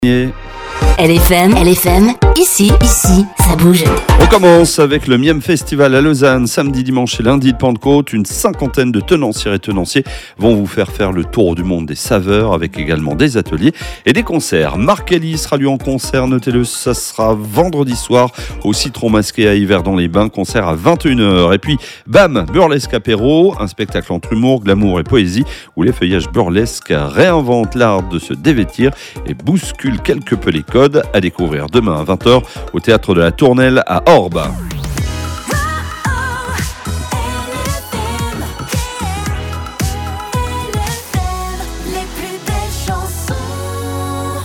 LFM, ici, ça bouge. On commence avec le Miem Festival à Lausanne, samedi, dimanche et lundi de Pentecôte. Une cinquantaine de tenancières et tenanciers vont vous faire le tour du monde des saveurs, avec également des ateliers et des concerts. Marc Kelly sera lui en concert, notez-le, ça sera vendredi soir au Citron Masqué à Yverdon-les-Bains, concert à 21h. Et puis, bam, burlesque apéro, un spectacle entre humour, glamour et poésie, où les feuillages burlesques réinventent l'art de se dévêtir et bousculent quelque peu les codes, à découvrir demain à 20h au Théâtre de la Tournelle à Orbe.